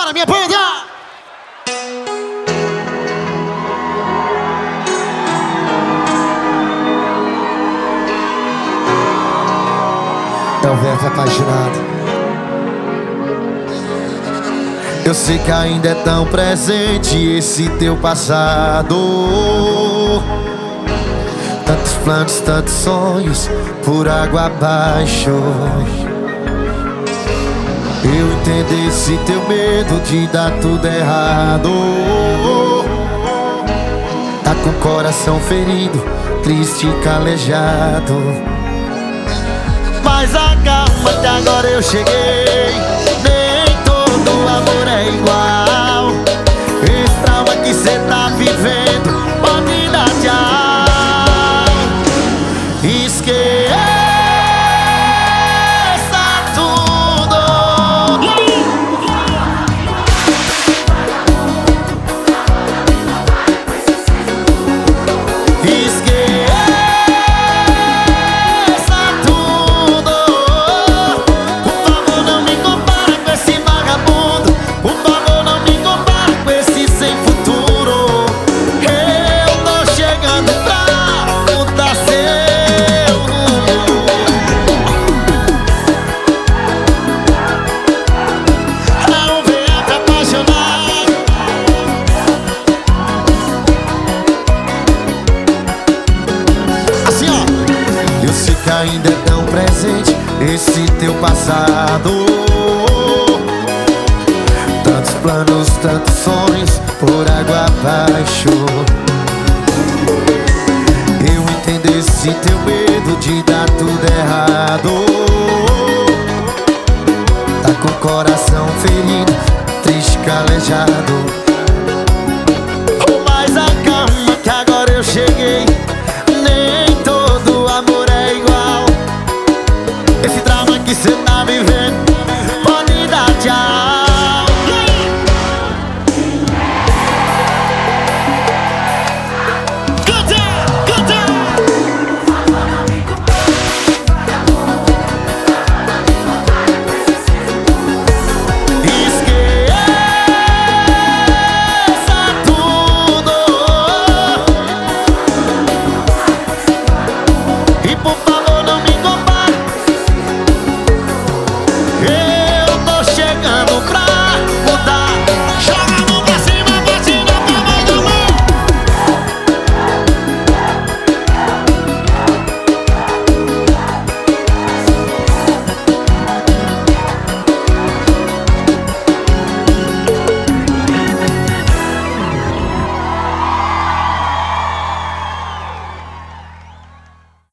Bora, minha banda! É o verbo apaixonado. Eu sei que ainda é tão presente esse teu passado. Tantos planos, tantos sonhos por água abaixo. Eu entendo esse teu medo de dar tudo errado. Tá com o coração ferido, triste e calejado. Mas acalma que agora eu cheguei. Nem todo amor é igual. Esse trauma que cê tá vivendo pode dar tchau. Esqueça tudo. Ainda é tão presente esse teu passado. Tantos planos, tantos sonhos por água abaixo. Eu entendo esse teu medo de dar tudo errado. Tá com o coração ferido, triste, calejado. Mas acalma que agora eu cheguei.